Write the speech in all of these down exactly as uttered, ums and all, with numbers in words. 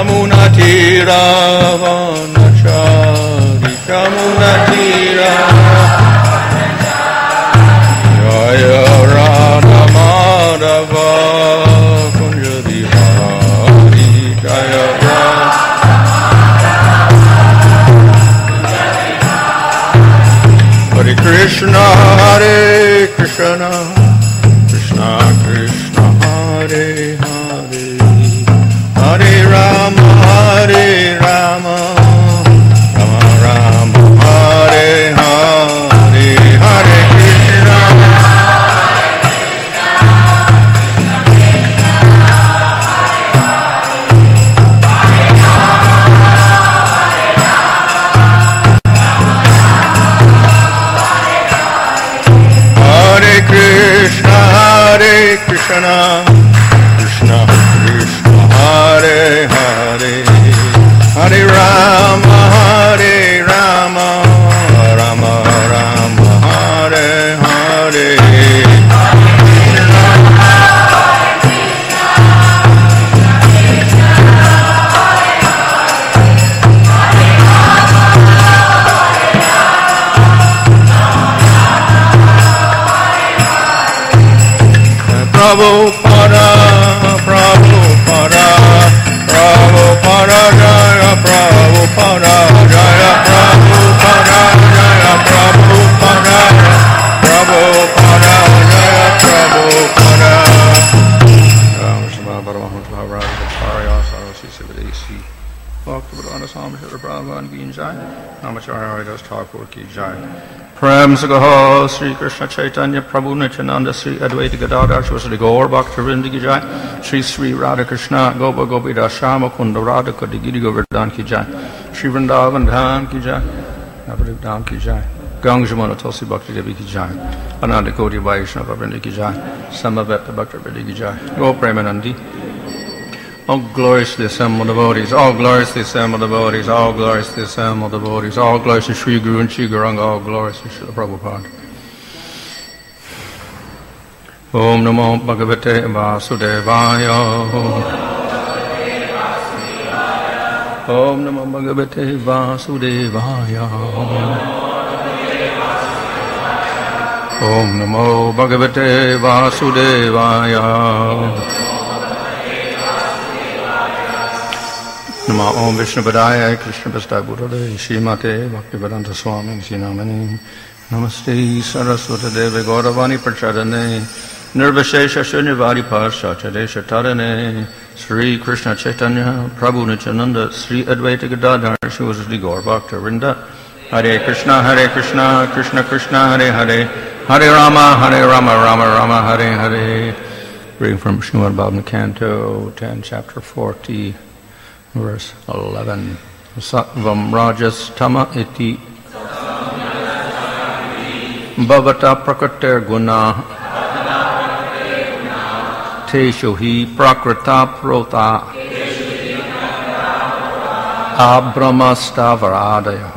Yamunatira Vanachari Yamunatira Jaya Radha Madhava Kunja Bihari Jaya Radha Hare Krishna Hare Krishna Krishna Krishna Hare Hare Hare Rama Hare Rama Rama Rama Hare Hare Hare Krishna Hare Krishna Hare Krishna Krishna Krishna Hare Hare Hare Rama Hare Rama Rama Rama Hare Hare Prabhupada, Prabhupada, Prabhupada, Jaya Prabhupada, Jaya Prabhupada, Jaya Prabhupada, Prabhupada, Jaya Prabhupada. Rama Paramahamsa Bhavarati Acharya Sarvasi Sivadesi Bhaktivedanta Swami Srila Prabhupada ki jai. Namacharya Haridas Thakur ki jai. Prem Sagaho Sri Krishna Chaitanya Prabhu Nityananda Sri Advaita Gadadhar Shri Gaur Bhaktivinoda ki jai. Shri Sri Radha Krishna Gopa Gopida Shama Kunda Radha Digiri Govardhan ki jai. Shri Vrindavan Dham ki jai. Navadip Dham ki jai. Gang Jamuna Tulsi Bhakti Devi ki jai. Ananda Koti Vaishnava Vrinda ki jai. Samaveta Bhakta Vrinda ki jai. Go Premanandi. All gloriously assembled devotees, all gloriously assembled devotees, all gloriously assembled devotees, all glorious to Sri Guru and Sri Gauranga, all glorious to Srila Prabhupada. Om Namo Bhagavate Vasudevaya. Om Namo Bhagavate Vasudevaya. Om Namo Bhagavate Vasudevaya. Nama Om Vishnu Padaya Krishna Pastai Buddhade Shrimate Bhaktivedanta Swami Sinamani Namaste Saraswata Deve Gauravani Prachadane Nirvashesha Shunyavari Parsachade Shatarane Sri Krishna Chaitanya Prabhu Nityananda Sri Advaita Gadadhar Shri Gaur Bhakta Vrinda Hare Krishna Hare Krishna Krishna Krishna Hare Hare Hare Rama Hare Rama Rama Rama Hare Hare. Reading from Srimad Bhagavatam Canto ten, Chapter forty. Verse eleven. Sattvam rajas tama iti bhavata prakriter guna teshu hi prakrita prota abhramastavradaya.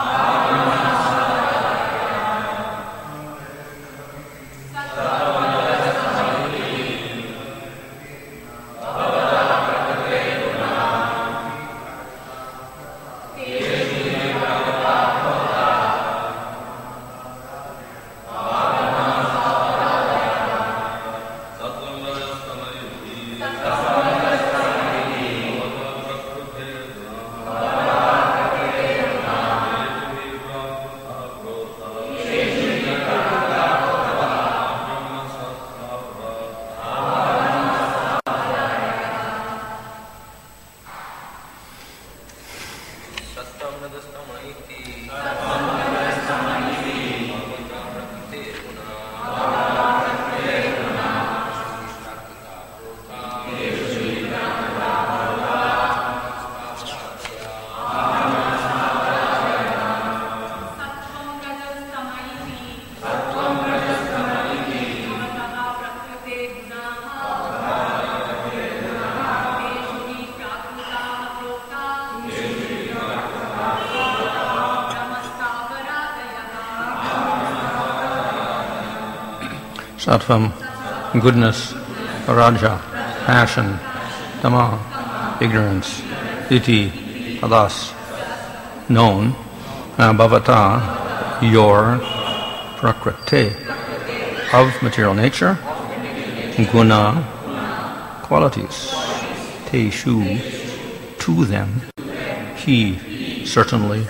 Sattvam, goodness, raja, passion, tama, ignorance, iti, thus known, bhavata, your prakriti, of material nature, guna, qualities, teshu, to them, he, certainly,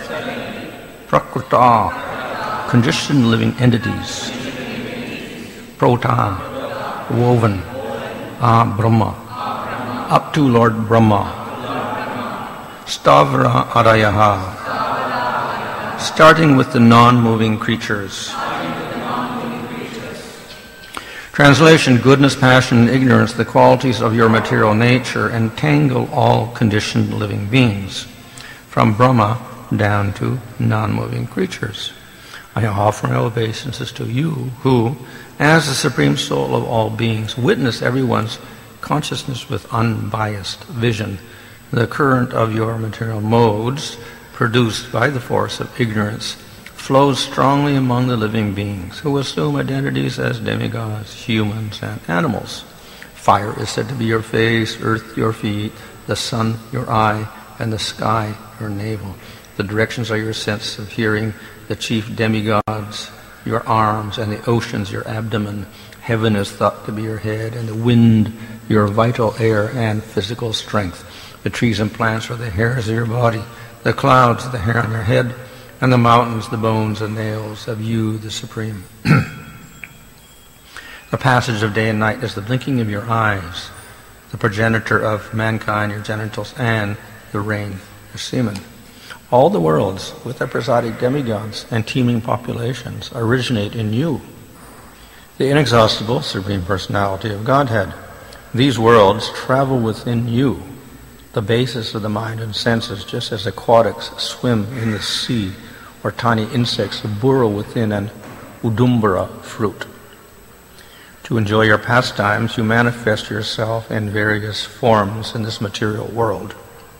prakrita, conditioned living entities, prota, woven, ah, Brahma, up to Lord Brahma, stavra arayaha, starting with the non-moving creatures. Translation: goodness, passion, and ignorance, the qualities of your material nature, entangle all conditioned living beings, from Brahma down to non-moving creatures. I offer my obeisances to you, who, as the Supreme Soul of all beings, witness everyone's consciousness with unbiased vision. The current of your material modes, produced by the force of ignorance, flows strongly among the living beings, who assume identities as demigods, humans, and animals. Fire is said to be your face, earth your feet, the sun your eye, and the sky your navel. The directions are your sense of hearing, the chief demigods your arms, and the oceans your abdomen. Heaven is thought to be your head, and the wind your vital air and physical strength. The trees and plants are the hairs of your body, the clouds the hair on your head, and the mountains the bones and nails of you, the Supreme. The passage of day and night is the blinking of your eyes, the progenitor of mankind, your genitals, and the rain, your semen. All the worlds, with their presiding demigods and teeming populations, originate in you, the inexhaustible Supreme Personality of Godhead. These worlds travel within you, the basis of the mind and senses, just as aquatics swim in the sea, or tiny insects burrow within an udumbara fruit. To enjoy your pastimes, you manifest yourself in various forms in this material world.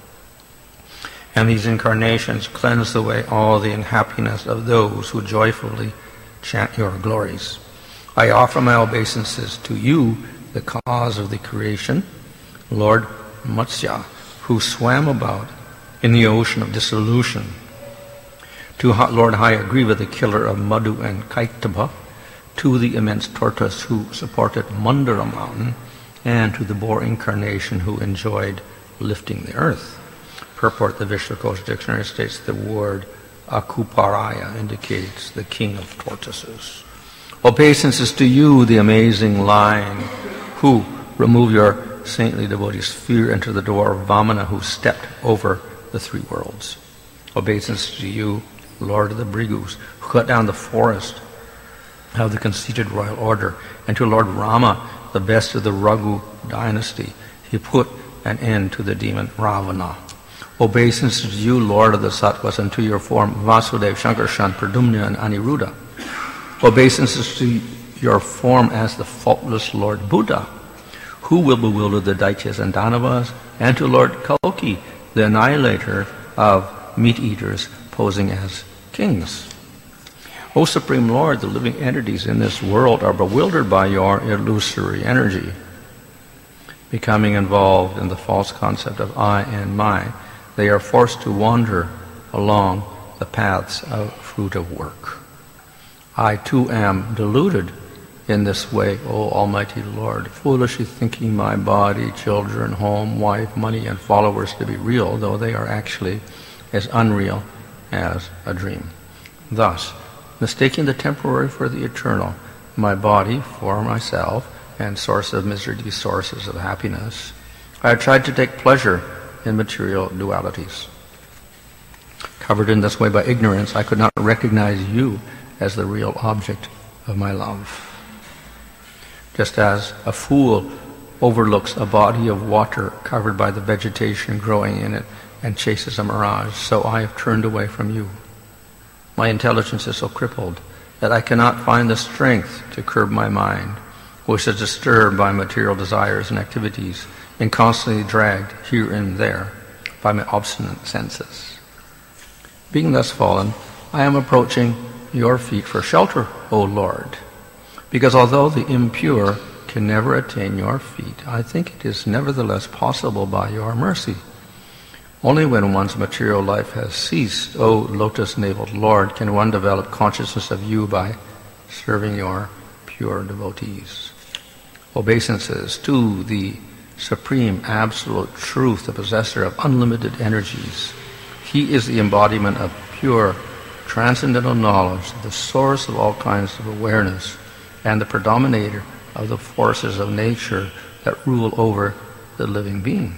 And these incarnations cleanse away all the unhappiness of those who joyfully chant your glories. I offer my obeisances to you, the cause of the creation, Lord Matsya, who swam about in the ocean of dissolution, to Lord Hayagriva, the killer of Madhu and Kaitaba, to the immense tortoise who supported Mandara mountain, and to the boar incarnation who enjoyed lifting the earth. Purport: the Vishwakosh Dictionary states the word Akuparaya indicates the king of tortoises. Obeisances to you, the amazing lion, who remove your saintly devotees' fear into the door of Vamana, who stepped over the three worlds. Obeisances to you, Lord of the Brigus, who cut down the forest of the conceited royal order, and to Lord Rama, the best of the Raghu dynasty, he put an end to the demon Ravana. Obeisances to you, Lord of the Sattvas, and to your form Vasudev, Shankarshan, Pradumna, and Aniruddha. Obeisances to your form as the faultless Lord Buddha, who will bewilder the Daityas and Danavas, and to Lord Kalki, the annihilator of meat-eaters posing as kings. O Supreme Lord, the living entities in this world are bewildered by your illusory energy, becoming involved in the false concept of I and my. They are forced to wander along the paths of fruitive work. I too am deluded in this way, O Almighty Lord, foolishly thinking my body, children, home, wife, money, and followers to be real, though they are actually as unreal as a dream. Thus, mistaking the temporary for the eternal, my body for myself and source of misery to be sources of happiness, I have tried to take pleasure in material dualities. Covered in this way by ignorance, I could not recognize you as the real object of my love. Just as a fool overlooks a body of water covered by the vegetation growing in it and chases a mirage, so I have turned away from you. My intelligence is so crippled that I cannot find the strength to curb my mind, which is disturbed by material desires and activities, and constantly dragged here and there by my obstinate senses. Being thus fallen, I am approaching your feet for shelter, O Lord, because although the impure can never attain your feet, I think it is nevertheless possible by your mercy. Only when one's material life has ceased, O lotus-naveled Lord, can one develop consciousness of you by serving your pure devotees. Obeisances to the supreme absolute truth, the possessor of unlimited energies. He is the embodiment of pure transcendental knowledge, the source of all kinds of awareness, and the predominator of the forces of nature that rule over the living being.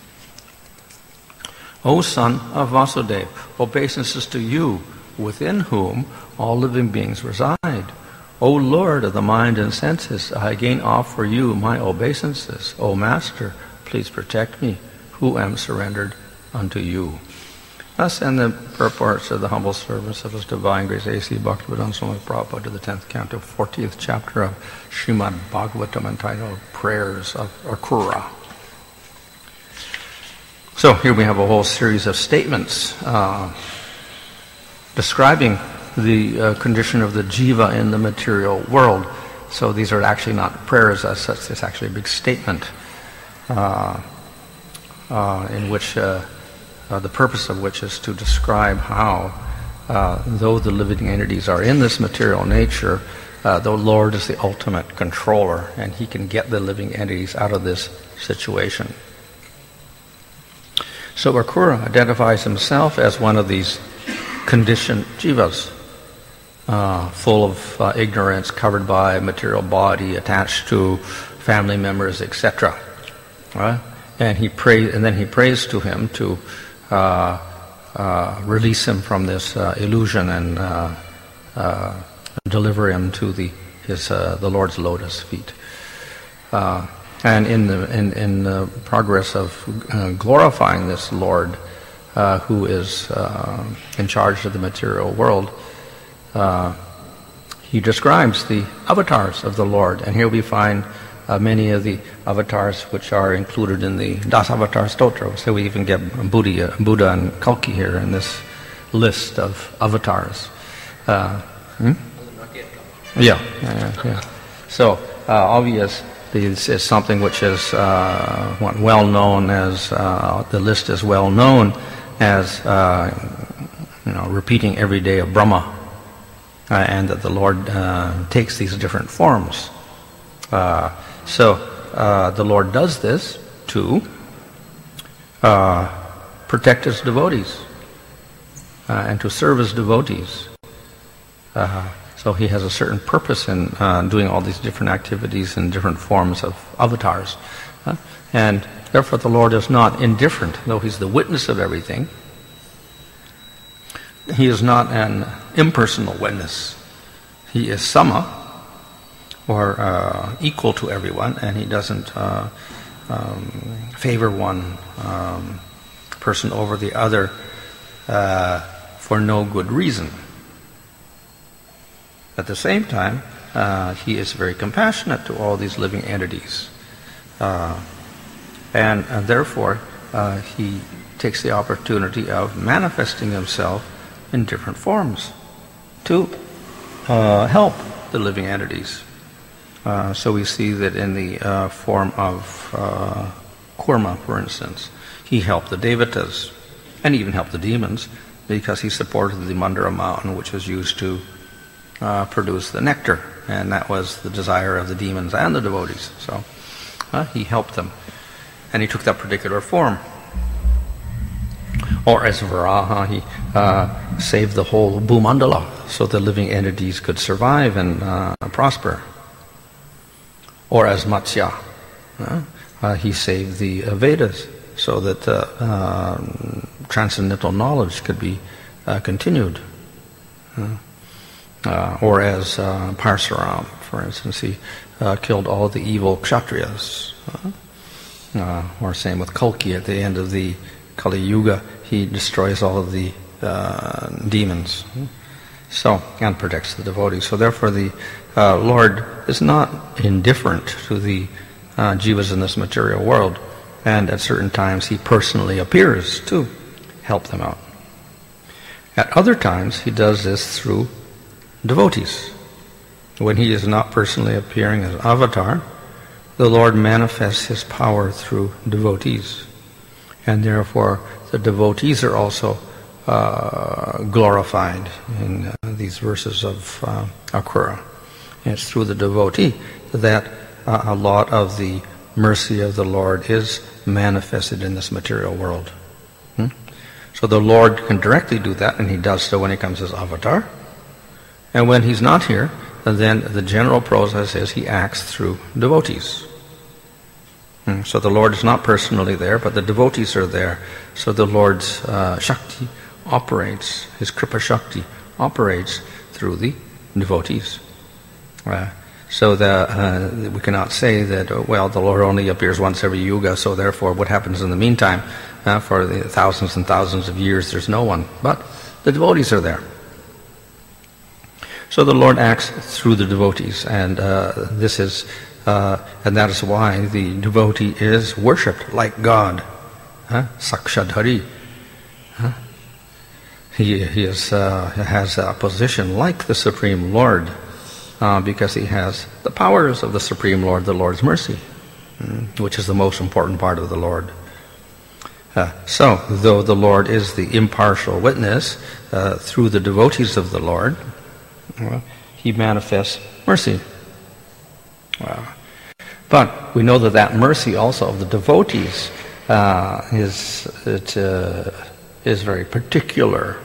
O son of Vasudeva, obeisances to you, within whom all living beings reside. O Lord of the mind and senses, I again offer you my obeisances. O Master, please protect me, who am surrendered unto you. Thus end the purports of the humble servants of His Divine Grace A C Bhaktivedanta Swami Prabhupada to the tenth canto, fortieth chapter of Srimad Bhagavatam, entitled Prayers of Akrura. So here we have a whole series of statements uh, describing the uh, condition of the jiva in the material world. So these are actually not prayers as such, it's actually a big statement uh, uh, in which uh, uh, the purpose of which is to describe how, uh, though the living entities are in this material nature, uh, the Lord is the ultimate controller, and He can get the living entities out of this situation. So Akrura identifies himself as one of these conditioned jivas, uh, full of uh, ignorance, covered by a material body, attached to family members, et cetera. Right? And he pray, and then he prays to him to uh, uh, release him from this uh, illusion and uh, uh, deliver him to the his uh, the Lord's lotus feet. Uh, And in the in, in the progress of uh, glorifying this Lord, uh, who is uh, in charge of the material world, uh, he describes the avatars of the Lord. And here we find uh, many of the avatars which are included in the Dasavatar Stotra. So we even get Buddha, Buddha and Kalki here in this list of avatars. Uh, hmm? Yeah, yeah, yeah. So uh, obvious. This is something which is uh, well known as, uh, the list is well known as, uh, you know, repeating every day of Brahma, uh, and that the Lord uh, takes these different forms. Uh, so uh, the Lord does this to uh, protect His devotees uh, and to serve His devotees. Uh, So He has a certain purpose in uh, doing all these different activities in different forms of avatars. Uh, and therefore the Lord is not indifferent, though He's the witness of everything. He is not an impersonal witness. He is sama, or uh, equal to everyone, and He doesn't uh, um, favor one um, person over the other uh, for no good reason. At the same time, uh, He is very compassionate to all these living entities. Uh, and, and therefore, uh, He takes the opportunity of manifesting Himself in different forms to uh, help the living entities. Uh, so we see that in the uh, form of uh, Kurma, for instance, He helped the Devatas, and even helped the demons, because He supported the Mandara mountain, which was used to Uh, produce the nectar, and that was the desire of the demons and the devotees. So uh, He helped them, and He took that particular form. Or as Varaha, He uh, saved the whole Bhumandala, so the living entities could survive and uh, prosper. Or as Matsya, uh, uh, He saved the uh, Vedas, so that uh, uh, transcendental knowledge could be uh, continued. Uh, Uh, or as uh, Parsuram, for instance, he uh, killed all the evil Kshatriyas. Uh, uh, or same with Kalki, at the end of the Kali Yuga, he destroys all of the uh, demons. So, and protects the devotees. So therefore the uh, Lord is not indifferent to the uh, jivas in this material world, and at certain times He personally appears to help them out. At other times He does this through devotees. When He is not personally appearing as avatar, the Lord manifests His power through devotees. and therefore the devotees are also uh, glorified in uh, these verses of uh, Akrura. And it's through the devotee that uh, a lot of the mercy of the Lord is manifested in this material world. Hmm? So the Lord can directly do that, and he does so when he comes as avatar. And when he's not here, then the general process is he acts through devotees. Hmm. So the Lord is not personally there, but the devotees are there. So the Lord's uh, Shakti operates, his Kripa Shakti operates through the devotees. Uh, so that uh, we cannot say that, uh, well, the Lord only appears once every yuga, so therefore what happens in the meantime, uh, for the thousands and thousands of years, there's no one. But the devotees are there. So the Lord acts through the devotees, and uh, this is, uh, and that is why the devotee is worshipped like God, huh? Sakshadhari. Huh? He, he is, uh, has a position like the Supreme Lord, uh, because he has the powers of the Supreme Lord, the Lord's mercy, mm, which is the most important part of the Lord. Uh, so, though the Lord is the impartial witness uh, through the devotees of the Lord, well, he manifests mercy. Well, but we know that that mercy also of the devotees uh, is it, uh, is very particular.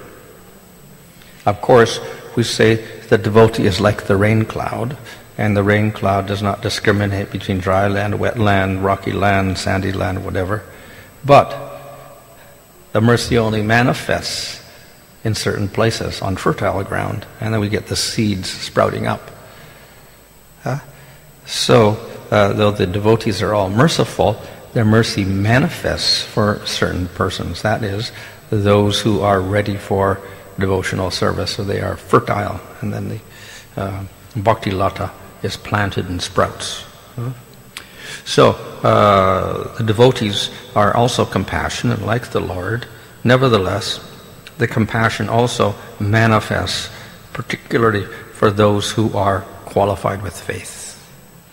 Of course, we say the devotee is like the rain cloud, and the rain cloud does not discriminate between dry land, wet land, rocky land, sandy land, whatever. But the mercy only manifests in certain places on fertile ground, and then we get the seeds sprouting up. Huh? So, uh, though the devotees are all merciful, their mercy manifests for certain persons. That is, those who are ready for devotional service, so they are fertile, and then the uh, bhakti lata is planted and sprouts. Huh? So, uh, the devotees are also compassionate, like the Lord. Nevertheless, the compassion also manifests particularly for those who are qualified with faith.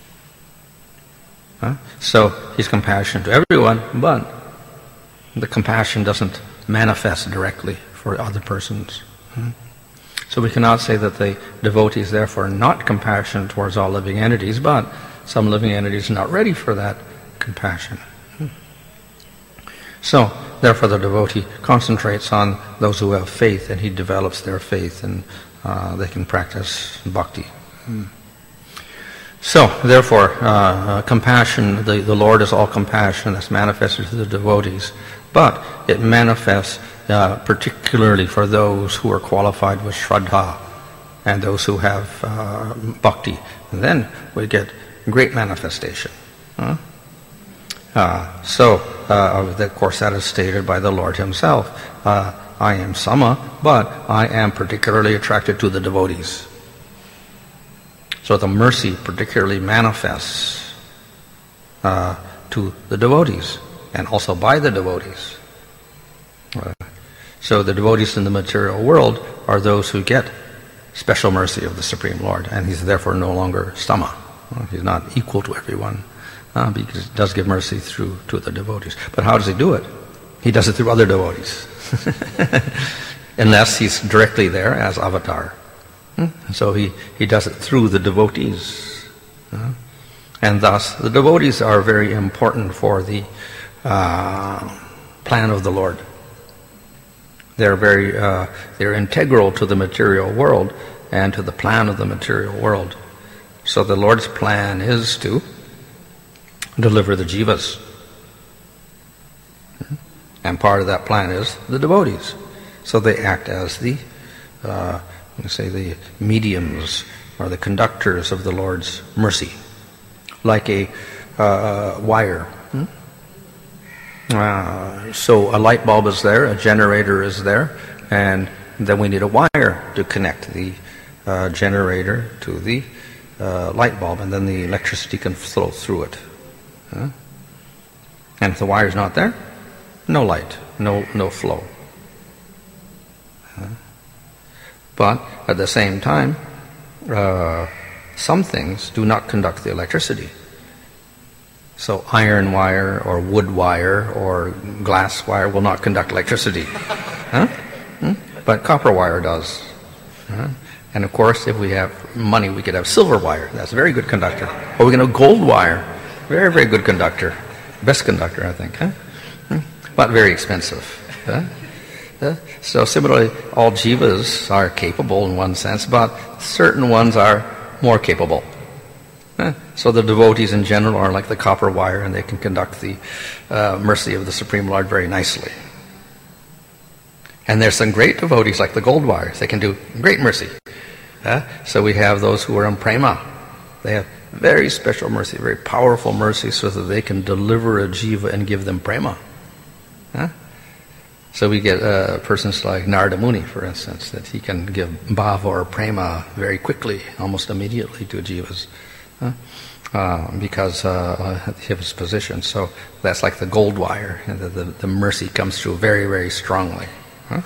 Huh? So he's compassionate to everyone, but the compassion doesn't manifest directly for other persons. Hmm? So we cannot say that the devotee is therefore not compassionate towards all living entities, but some living entities are not ready for that compassion. Hmm? So, therefore, the devotee concentrates on those who have faith, and he develops their faith, and uh, they can practice bhakti. Hmm. So, therefore, uh, uh, compassion, the, the Lord is all compassion that's manifested to the devotees, but it manifests uh, particularly for those who are qualified with shraddha and those who have uh, bhakti. And then we get great manifestation. Huh? Uh, so, uh, of course, that is stated by the Lord himself. Uh, I am sama, but I am particularly attracted to the devotees. So the mercy particularly manifests uh, to the devotees, and also by the devotees. Uh, so the devotees in the material world are those who get special mercy of the Supreme Lord, and he's therefore no longer sama. Uh, he's not equal to everyone. Uh, because he does give mercy through to the devotees. But how does he do it? He does it through other devotees. Unless he's directly there as avatar. Hmm? So he, he does it through the devotees. Uh, and thus, the devotees are very important for the uh, plan of the Lord. They're very, uh, they're integral to the material world and to the plan of the material world. So the Lord's plan is to deliver the jivas. And part of that plan is the devotees. So they act as the, uh, let say, the mediums or the conductors of the Lord's mercy. Like a uh, wire. Hmm? Uh, so a light bulb is there, a generator is there, and then we need a wire to connect the uh, generator to the uh, light bulb, and then the electricity can flow through it. Huh? And if the wire's not there, no light, no no flow. Huh? But at the same time, uh, some things do not conduct the electricity. So iron wire or wood wire or glass wire will not conduct electricity. Huh? Hmm? But copper wire does. Huh? And of course, if we have money, we could have silver wire. That's a very good conductor. Or we can have gold wire. Very, very good conductor. Best conductor, I think. Huh? Hmm? But very expensive. Huh? Huh? So similarly, all jivas are capable in one sense, but certain ones are more capable. Huh? So the devotees in general are like the copper wire, and they can conduct the uh, mercy of the Supreme Lord very nicely. And there's some great devotees like the gold wires. They can do great mercy. Uh, so we have those who are in prema. They have very special mercy, very powerful mercy, so that they can deliver a jiva and give them prema. Uh? So we get uh, persons like Narada Muni, for instance, that he can give bhava or prema very quickly, almost immediately to jivas, uh, uh, because uh, of his position. So that's like the gold wire. The, the, the mercy comes through very, very strongly. Huh?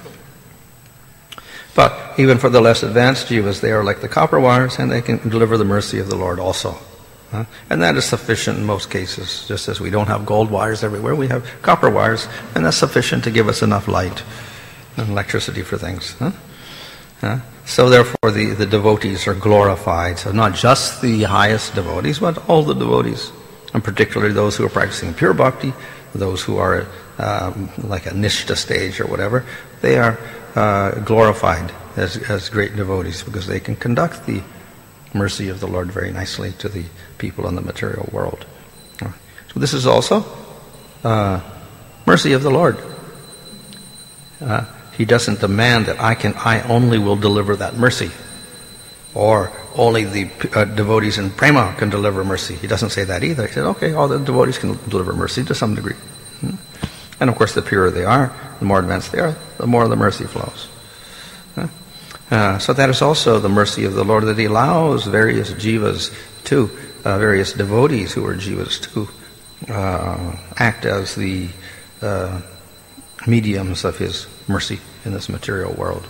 But even for the less advanced jivas, they are like the copper wires, and they can deliver the mercy of the Lord also. Huh? And that is sufficient in most cases. Just as we don't have gold wires everywhere, we have copper wires, and that's sufficient to give us enough light and electricity for things. Huh? Huh? So therefore the, the devotees are glorified. So not just the highest devotees, but all the devotees, and particularly those who are practicing pure bhakti, those who are um, like a nishta stage or whatever, they are uh, glorified as, as great devotees because they can conduct the mercy of the Lord very nicely to the people in the material world. So this is also uh, mercy of the Lord. Uh, he doesn't demand that I can, I only will deliver that mercy, or only the uh, devotees in prema can deliver mercy. He doesn't say that either. He said, okay, all the devotees can deliver mercy to some degree. Hmm? And of course, the purer they are, the more advanced they are, the more the mercy flows. Huh? Uh, so that is also the mercy of the Lord, that He allows various jivas to, uh, various devotees who are jivas to uh, act as the uh, mediums of His mercy in this material world.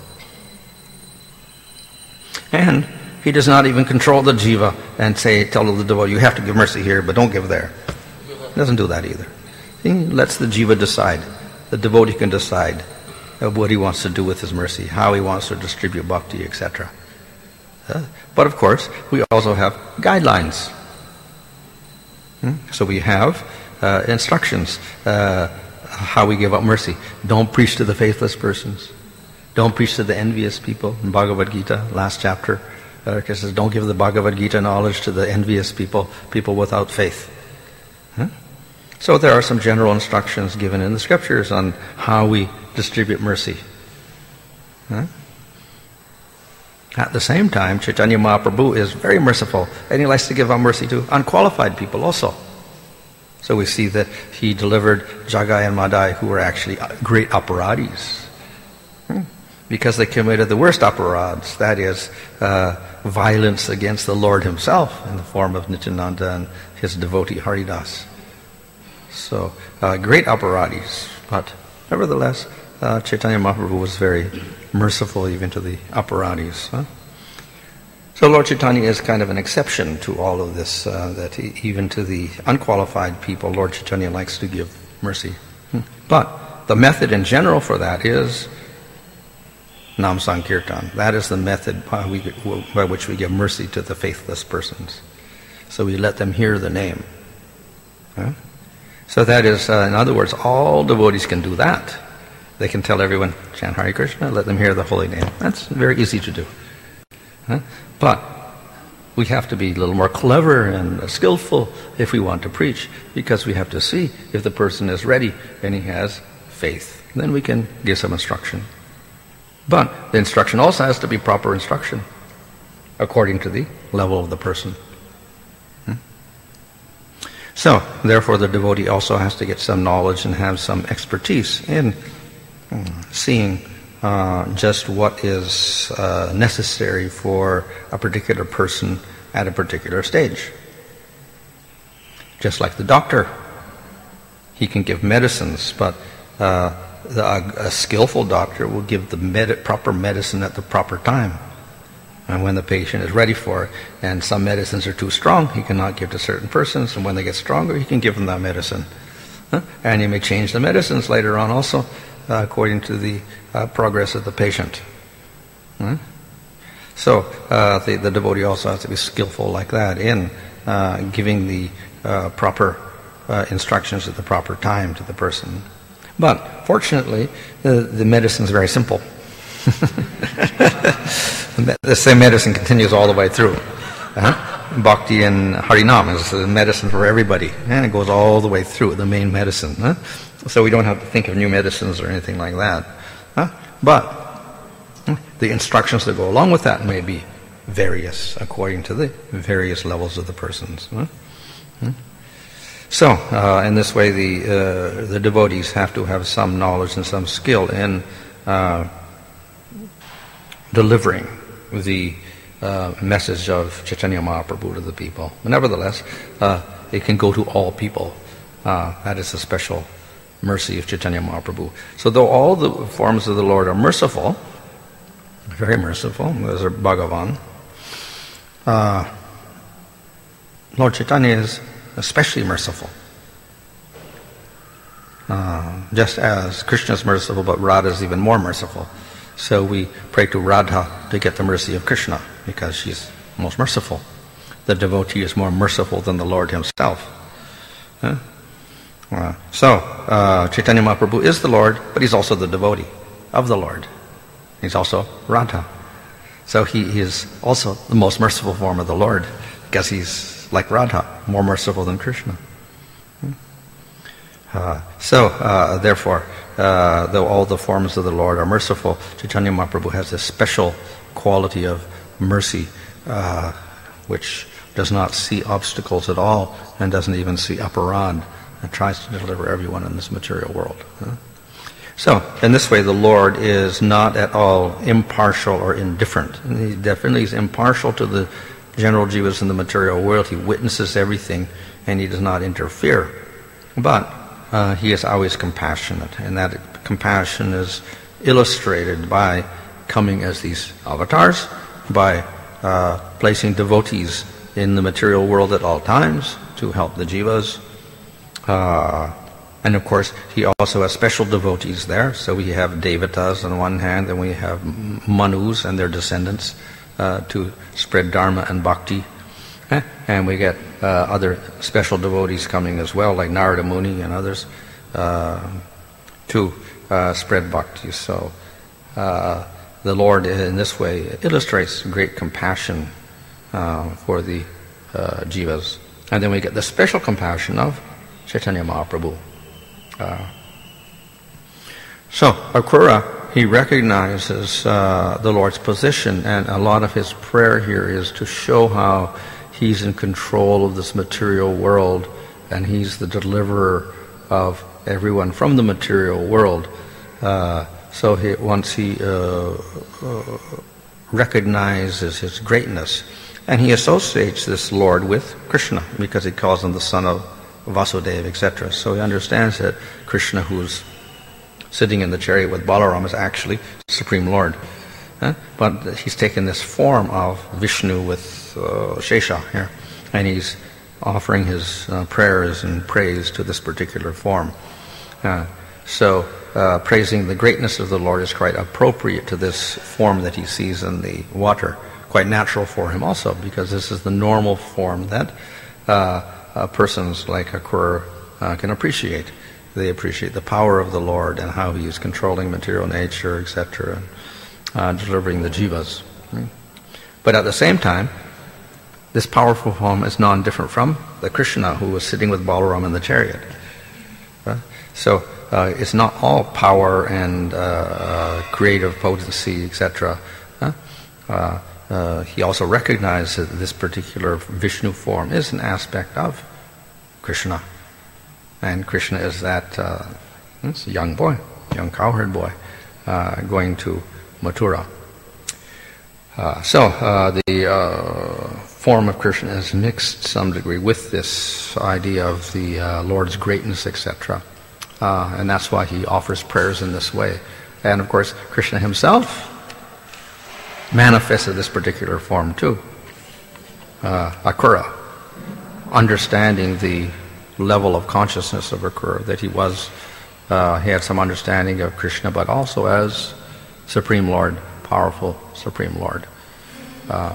And He does not even control the jiva and say, tell the devotee, you have to give mercy here, but don't give there. He doesn't do that either. He lets the jiva decide. The devotee can decide of what he wants to do with his mercy, how he wants to distribute bhakti, et cetera. Uh, but of course, we also have guidelines. Hmm? So we have uh, instructions, uh, how we give up mercy. Don't preach to the faithless persons. Don't preach to the envious people. In Bhagavad Gita, last chapter, uh, it says, don't give the Bhagavad Gita knowledge to the envious people, people without faith. Huh? So there are some general instructions given in the scriptures on how we distribute mercy. Huh? At the same time, Chaitanya Mahaprabhu is very merciful, and he likes to give out mercy to unqualified people also. So we see that he delivered Jagai and Madai, who were actually great aparadis, hmm? because they committed the worst aparads, that is, uh, violence against the Lord himself in the form of Nityananda and his devotee Haridas. So, uh, great aparadis, but nevertheless, uh, Chaitanya Mahaprabhu was very merciful even to the aparadis. Huh? So Lord Chaitanya is kind of an exception to all of this, uh, that he, even to the unqualified people, Lord Chaitanya likes to give mercy. Hmm. But the method in general for that is Nam Sankirtan. That is the method by, we, by which we give mercy to the faithless persons. So we let them hear the name. Huh? So that is, uh, in other words, all devotees can do that. They can tell everyone, chant Hare Krishna, let them hear the holy name. That's very easy to do. Huh? But we have to be a little more clever and skillful if we want to preach, because we have to see if the person is ready and he has faith. Then we can give some instruction. But the instruction also has to be proper instruction, according to the level of the person. So, therefore, the devotee also has to get some knowledge and have some expertise in seeing uh, just what is uh, necessary for a particular person at a particular stage. Just like the doctor, he can give medicines, but uh, the, a, a skillful doctor will give the med- proper medicine at the proper time. And when the patient is ready for it, and some medicines are too strong, he cannot give to certain persons, and when they get stronger, he can give them that medicine. Huh? And he may change the medicines later on also, uh, according to the uh, progress of the patient. Huh? So uh, the, the devotee also has to be skillful like that in uh, giving the uh, proper uh, instructions at the proper time to the person. But fortunately, the, the medicine is very simple. The same medicine continues all the way through. Uh-huh. Bhakti and Harinam is the medicine for everybody, and it goes all the way through, the main medicine. Huh? So we don't have to think of new medicines or anything like that. Huh? But the instructions that go along with that may be various according to the various levels of the persons. Huh? Huh? So, uh, in this way, the uh, the devotees have to have some knowledge and some skill in uh, delivering the uh, message of Chaitanya Mahaprabhu to the people. But nevertheless, uh, it can go to all people. Uh, that is a special mercy of Chaitanya Mahaprabhu. So though all the forms of the Lord are merciful, very merciful, as are Bhagavan, uh, Lord Chaitanya is especially merciful. Uh, just as Krishna is merciful, but Radha is even more merciful. So we pray to Radha to get the mercy of Krishna, because she's most merciful. The devotee is more merciful than the Lord himself. Huh? Uh, so, uh, Chaitanya Mahaprabhu is the Lord, but he's also the devotee of the Lord. He's also Radha. So he is also the most merciful form of the Lord, because he's like Radha, more merciful than Krishna. Uh, so, uh, therefore, uh, though all the forms of the Lord are merciful, Chaitanya Mahaprabhu has this special quality of mercy, uh, which does not see obstacles at all, and doesn't even see aparad, and tries to deliver everyone in this material world. Huh? So, in this way, the Lord is not at all impartial or indifferent. He definitely is impartial to the general jivas in the material world. He witnesses everything, and he does not interfere. But uh, he is always compassionate, and that compassion is illustrated by coming as these avatars, by uh, placing devotees in the material world at all times to help the jivas. Uh, and of course, he also has special devotees there. So we have devatas on one hand, and we have manus and their descendants uh, to spread dharma and bhakti. Eh? And we get uh, other special devotees coming as well, like Narada Muni and others, uh, to uh, spread bhakti. So uh, the Lord, in this way, illustrates great compassion uh, for the uh, jivas. And then we get the special compassion of Chaitanya Mahaprabhu. Uh, so, Akrura, he recognizes uh, the Lord's position, and a lot of his prayer here is to show how he's in control of this material world, and he's the deliverer of everyone from the material world. Uh, so he, once he uh, uh, recognizes his greatness, and he associates this Lord with Krishna, because he calls him the son of Vasudeva, et cetera. So he understands that Krishna, who's sitting in the chariot with Balaram, is actually Supreme Lord. Huh? But he's taken this form of Vishnu with uh, Shesha here, and he's offering his uh, prayers and praise to this particular form. Uh, so uh, praising the greatness of the Lord is quite appropriate to this form that he sees in the water. Quite natural for him also, because this is the normal form that uh, Uh, persons like Akrura uh, can appreciate. They appreciate the power of the Lord and how he is controlling material nature, et cetera, and uh, delivering the jivas. Right? But at the same time, this powerful form is non-different from the Krishna who was sitting with Balaram in the chariot. Right? So uh, it's not all power and uh, creative potency, et cetera. Huh? Uh, Uh, he also recognized that this particular Vishnu form is an aspect of Krishna. And Krishna is that uh, it's a young boy, young cowherd boy, uh, going to Mathura. Uh, so uh, the uh, form of Krishna is mixed to some degree with this idea of the uh, Lord's greatness, et cetera. Uh, and that's why he offers prayers in this way. And of course, Krishna himself manifested this particular form too. Uh, Akrura, understanding the level of consciousness of Akrura, that he was, uh, he had some understanding of Krishna, but also as Supreme Lord, powerful Supreme Lord. Uh,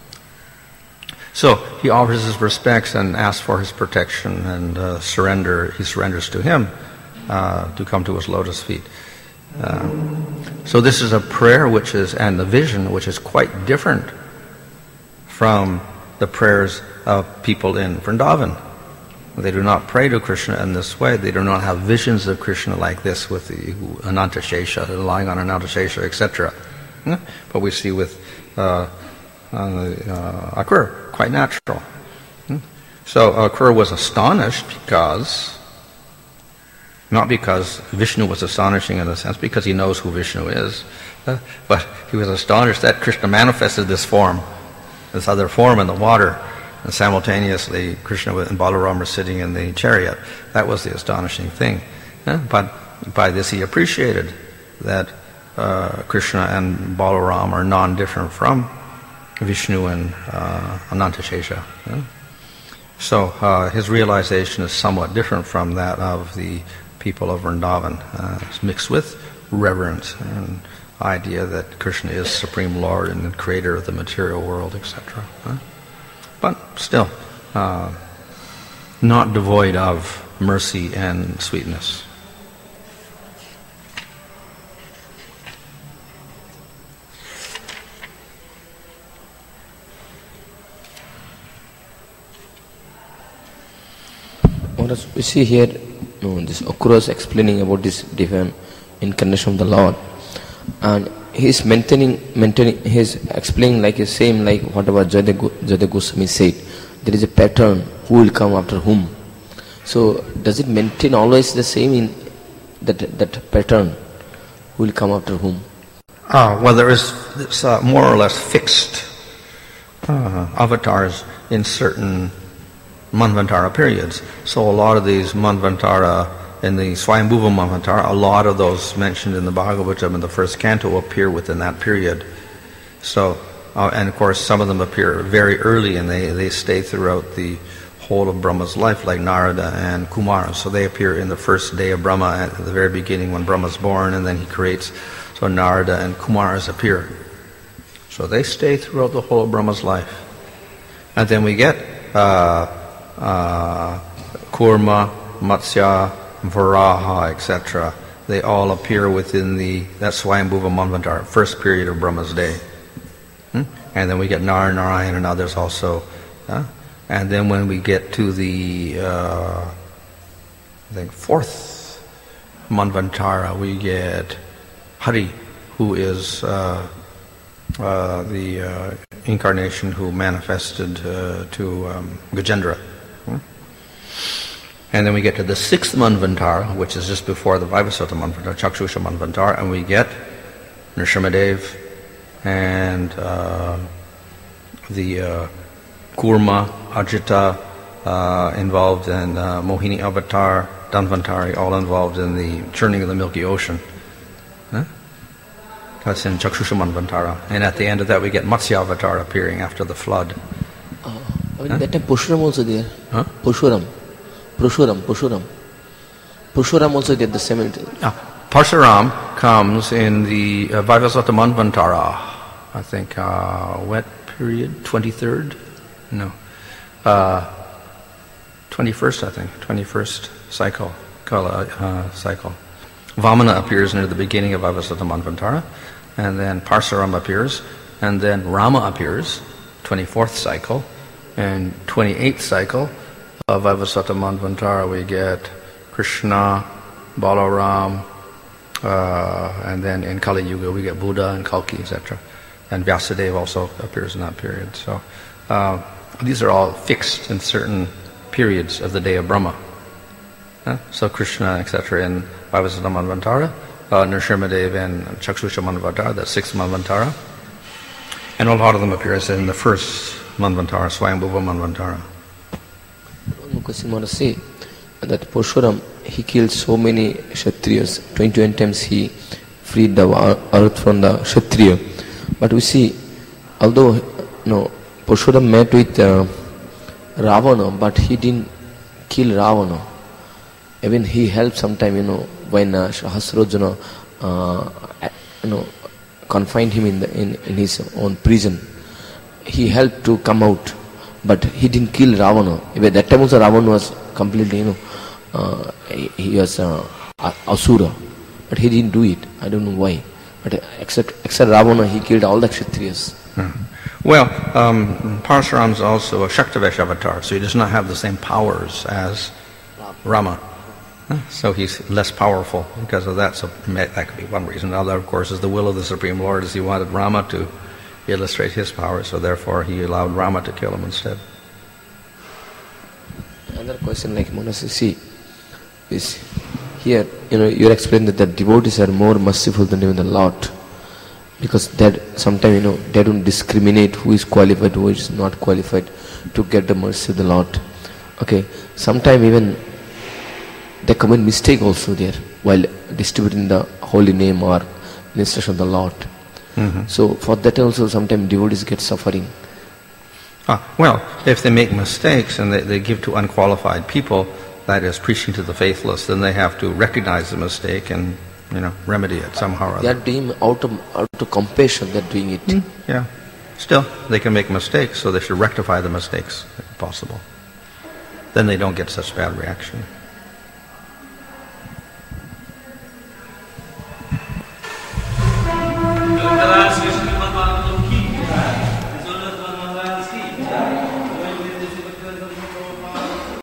so he offers his respects and asks for his protection and uh, surrender. He surrenders to him uh, to come to his lotus feet. Uh, so this is a prayer which is, and the vision which is quite different from the prayers of people in Vrindavan. They do not pray to Krishna in this way. They do not have visions of Krishna like this with the Anantashesha, lying on Anantashesha, et cetera. Yeah? But we see with uh, uh, uh, Akrura, quite natural. Hmm? So Akrura was astonished because, not because Vishnu was astonishing in a sense, because he knows who Vishnu is, uh, but he was astonished that Krishna manifested this form, this other form in the water, and simultaneously Krishna and Balaram are sitting in the chariot. That was the astonishing thing. Uh, but by this he appreciated that uh, Krishna and Balaram are non-different from Vishnu and uh, Anantashesha. Yeah? So uh, his realization is somewhat different from that of the people of Vrindavan. Uh, it's mixed with reverence and idea that Krishna is Supreme Lord and the creator of the material world, et cetera. Huh? But still, uh, not devoid of mercy and sweetness. What we see here, no, this Akrura is explaining about this divine incarnation of the Lord, and he is maintaining, maintaining, he is explaining like the same like whatever Jayadeva Goswami said. There is a pattern who will come after whom. So does it maintain always the same in that that pattern? Who will come after whom? Ah, well, there is it's, uh, more or less fixed uh, avatars in certain Manvantara periods. So a lot of these Manvantara, in the Swayambhuva Manvantara, a lot of those mentioned in the Bhagavatam in the first canto appear within that period. So, uh, and of course some of them appear very early and they, they stay throughout the whole of Brahma's life, like Narada and Kumara. So they appear in the first day of Brahma at the very beginning when Brahma's born, and then he creates, so Narada and Kumaras appear. So they stay throughout the whole of Brahma's life. And then we get uh, uh, Kurma, Matsya, Varaha, et cetera. They all appear within the, that's Swayambhuva Manvantara, first period of Brahma's day. Hmm? And then we get Nar, Narayan and others also. Huh? And then when we get to the, uh, I think, fourth Manvantara, we get Hari, who is uh, uh, the uh, incarnation who manifested uh, to um, Gajendra. Hmm? And then we get to the sixth Manvantara, which is just before the Vaivasvata Manvantara, Chakshusha Manvantara, and we get Nrsimhadev and uh, the uh, Kurma, Ajita, uh, involved in uh, Mohini Avatar, Dhanvantari, all involved in the churning of the Milky Ocean. Huh? That's in Chakshusha Manvantara. And at the end of that we get Matsya Avatar appearing after the flood. Uh, I mean, huh? That time Pushuram also there. Huh? Pushuram. Pushuram, Pushuram. Pushuram also did the same. Ah, Parshuram comes in the uh, Vaivasvata Manvantara, I think, uh, what period? twenty-third? No. Uh, twenty-first, I think. twenty-first cycle. Kala uh, cycle. Vamana appears near the beginning of Vaivasvata Manvantara, and then Parshuram appears, and then Rama appears, twenty-fourth cycle, and twenty-eighth cycle of Vaivasvata Manvantara we get Krishna, Balaram, uh, and then in Kali Yuga we get Buddha and Kalki, et cetera. And Vyasadeva also appears in that period. So uh, these are all fixed in certain periods of the day of Brahma. Uh, so Krishna, et cetera, in Vaivasvata Manvantara, uh, Nrsimhadev and Chakshusha Manvantara, that's sixth Manvantara. And a lot of them appears in the first Manvantara, Swayambhuva Manvantara. One question I want to say, that Parshuram, he killed so many Kshatriyas. twenty-one times he freed the earth from the Kshatriya. But we see although no, Parshurama met with uh, Ravana, but he didn't kill Ravana. Even he helped sometime, you know, when uh, Sahasrarjuna, uh, you know, confined him in, the, in in his own prison. He helped to come out, but he didn't kill Ravana. Even that time also Ravana was completely, you know, uh, he, he was uh, Asura, but he didn't do it. I don't know why. But except except Ravana, he killed all the Kshatriyas. Mm-hmm. Well, um, Parashuram is also a Shaktavesh avatar, so he does not have the same powers as Rama. So he's less powerful because of that. So that could be one reason. Another, of course, is the will of the Supreme Lord, is he wanted Rama to illustrate his power, so therefore he allowed Rama to kill him instead. Another question, like Manasi, see, is here, you know, you're explaining that the devotees are more merciful than even the Lord, because that sometimes, you know, they don't discriminate who is qualified, who is not qualified to get the mercy of the Lord. Okay, sometimes even they commit mistake also there while distributing the holy name or instruction of the Lord. Mm-hmm. So for that also sometimes devotees get suffering. Ah, well, if they make mistakes and they, they give to unqualified people, that is preaching to the faithless, then they have to recognize the mistake and, you know, remedy it somehow or other. They are doing out of, out of compassion, they are doing it. Mm, yeah. Still, they can make mistakes, so they should rectify the mistakes if possible. Then they don't get such bad reaction.